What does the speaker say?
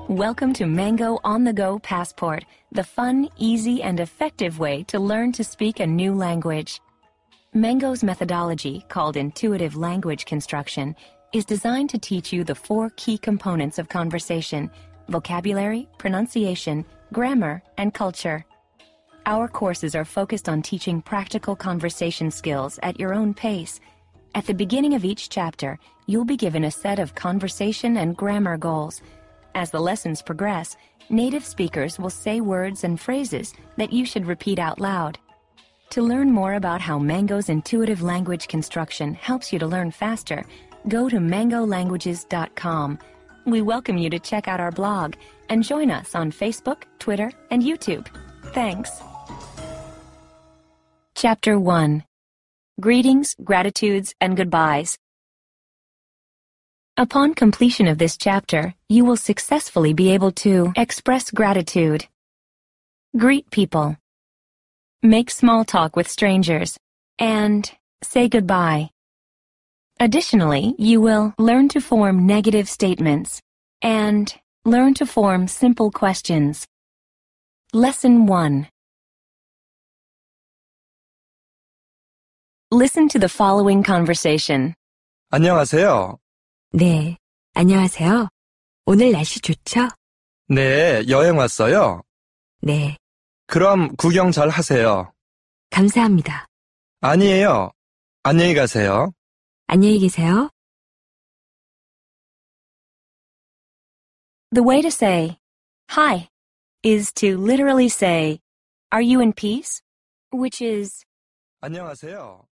Welcome to Mango On-the-Go Passport, the fun, easy, and effective way to learn to speak a new language. Mango's methodology, called intuitive language construction, is designed to teach you the 4 key components of conversation: vocabulary, pronunciation, grammar, and culture. Our courses are focused on teaching practical conversation skills at your own pace. At the beginning of each chapter, you'll be given a set of conversation and grammar goals. As the lessons progress, native speakers will say words and phrases that you should repeat out loud. To learn more about how Mango's intuitive language construction helps you to learn faster, go to mangolanguages.com. We welcome you to check out our blog and join us on Facebook, Twitter, and YouTube. Thanks. Chapter 1. Greetings, Gratitudes, and Goodbyes. Upon completion of this chapter, you will successfully be able to express gratitude, greet people, make small talk with strangers, and say goodbye. Additionally, you will learn to form negative statements and learn to form simple questions. Lesson 1. Listen to the following conversation. 안녕하세요. 네, 안녕하세요. 오늘 날씨 좋죠? 네, 여행 왔어요. 네, 그럼 구경 잘 하세요. 감사합니다. 아니에요. 안녕히 가세요. 안녕히 계세요. The way to say hi is to literally say, "Are you in peace?" which is, 안녕하세요.